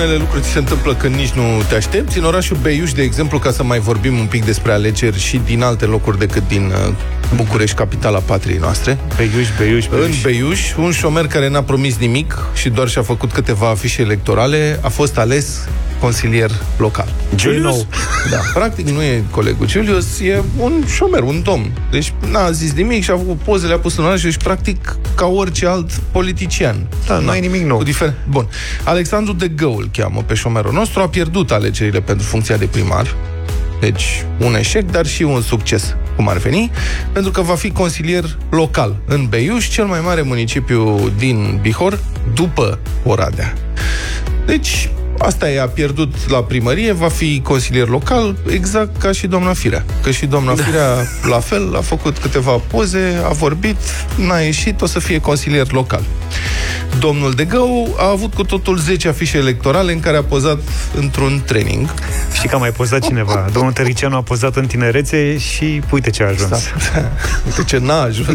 unele lucruri ți se întâmplă când nici nu te aștepți. În orașul Beiuș, de exemplu, ca să mai vorbim un pic despre alegeri și din alte locuri decât din București, capitala patriei noastre. Beiuș. În Beiuș, un șomer care n-a promis nimic și doar și-a făcut câteva afișe electorale a fost ales consilier local. Julius? Da, practic nu e colegul Julius, e un șomer, un domn. Deci n-a zis nimic și a făcut poze, le-a pus în oraș și practic ca orice alt politician. Da, nu e nimic nou. Bun. Alexandru de Gău îl cheamă pe șomerul nostru, a pierdut alegerile pentru funcția de primar. Deci, un eșec, dar și un succes, cum ar veni, pentru că va fi consilier local în Beiuș, cel mai mare municipiu din Bihor, după Oradea. Deci, asta e, a pierdut la primărie, va fi consilier local, exact ca și doamna Firea. Că și doamna Firea, la fel, a făcut câteva poze, a vorbit, n-a ieșit, o să fie consilier local. Domnul de Gău a avut cu totul 10 afișe electorale în care a pozat într-un training. Știi că a mai pozat cineva? Domnul Tăricianu a pozat în tinerețe și uite ce a ajuns. Uite ce n-a ajuns.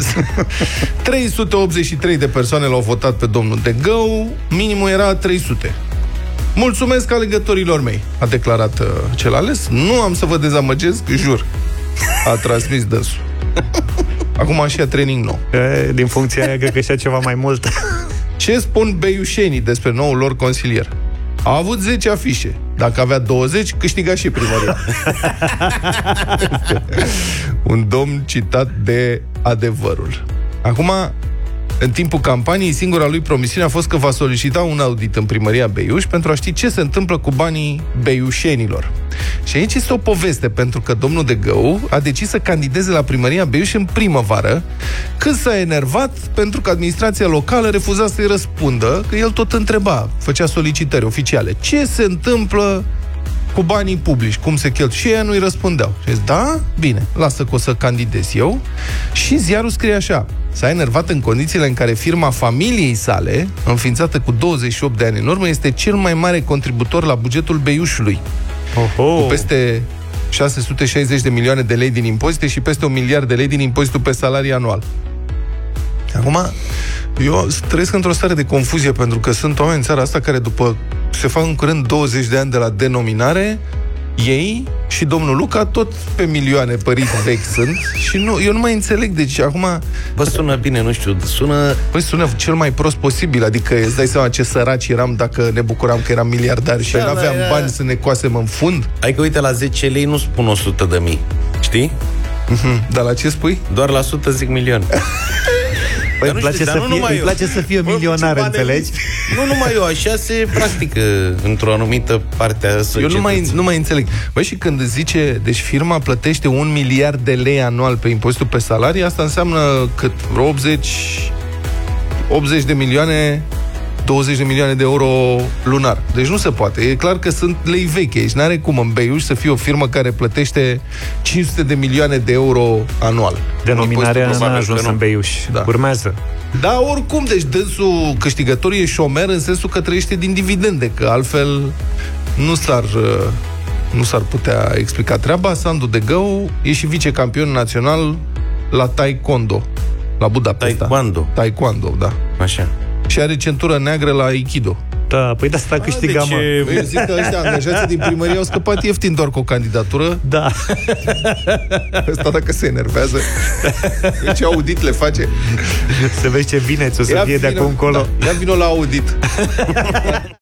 383 de persoane l-au votat pe domnul de Gău, minimul era 300. Mulțumesc alegătorilor mei, a declarat cel ales. Nu am să vă dezamăgesc, jur. A transmis dânsul. Acum și ia training nou. Din funcția aia, cred că și-a ceva mai mult. Ce spun beiușenii despre noul lor consilier? A avut 10 afișe. Dacă avea 20, câștiga și primăria. Un domn citat de Adevărul. Acum, în timpul campaniei, singura lui promisiune a fost că va solicita un audit în primăria Beiuș pentru a ști ce se întâmplă cu banii beiușenilor. Și aici este o poveste, pentru că domnul de Gău a decis să candideze la primăria Beiuș în primăvară, când s-a enervat pentru că administrația locală refuza să-i răspundă, că el tot întreba, făcea solicitări oficiale. Ce se întâmplă cu banii publici, cum se cheltuie? Și ea nu-i răspundeau. Și zis, da, bine, lasă că o să candidez eu. Și ziarul scrie așa: s-a enervat în condițiile în care firma familiei sale, înființată cu 28 de ani în urmă, este cel mai mare contributor la bugetul Beiușului. Cu peste 660 de milioane de lei din impozite și peste 1 miliard de lei din impozitul pe salarii anual. Acum, eu trăiesc într-o stare de confuzie, pentru că sunt oameni în țara asta care, după se fac în curând 20 de ani de la denominare, ei și domnul Luca tot pe milioane păriți vechi sunt și eu nu mai înțeleg. Deci acum... Bă, sună bine, nu știu, sună... Păi sună cel mai prost posibil. Adică îți dai seama ce săraci eram dacă ne bucuram că eram miliardari și n-aveam bani să ne coasem în fund. Adică uite, la 10 lei nu spun 100.000, știi? Dar la ce spui? Doar la 100 zic milion. Păi îmi place să fie milionar, înțelegi? Nu numai eu, așa se practică într-o anumită parte a societății. Eu nu mai înțeleg. Băi, și când zice, deci firma plătește 1 miliard de lei anual pe impozitul pe salarii, asta înseamnă cât? 80 de milioane, 20 de milioane de euro lunar. Deci nu se poate. E clar că sunt lei vechi. Deci n-are cum în Beiuș să fie o firmă care plătește 500 de milioane de euro anual. Denominarea n-a ajuns în Beiuș. Da. Urmează. Da, oricum, deci dânsul câștigător e șomer în sensul că trăiește din dividende, că altfel nu s-ar putea explica treaba. Sandu de Gău e și vicecampion național la taekwondo, la Budapesta. Taekwondo, da. Așa. Și are centură neagră la Aikido. Da, păi de asta câștigam. Deci, eu zic că ăștia angajații din primărie au scăpat ieftin doar cu o candidatură. Da. Ăsta dacă se enervează, ce audit le face. Să vezi ce bine ți-o să fie de acum încolo. Da, ia vino la audit.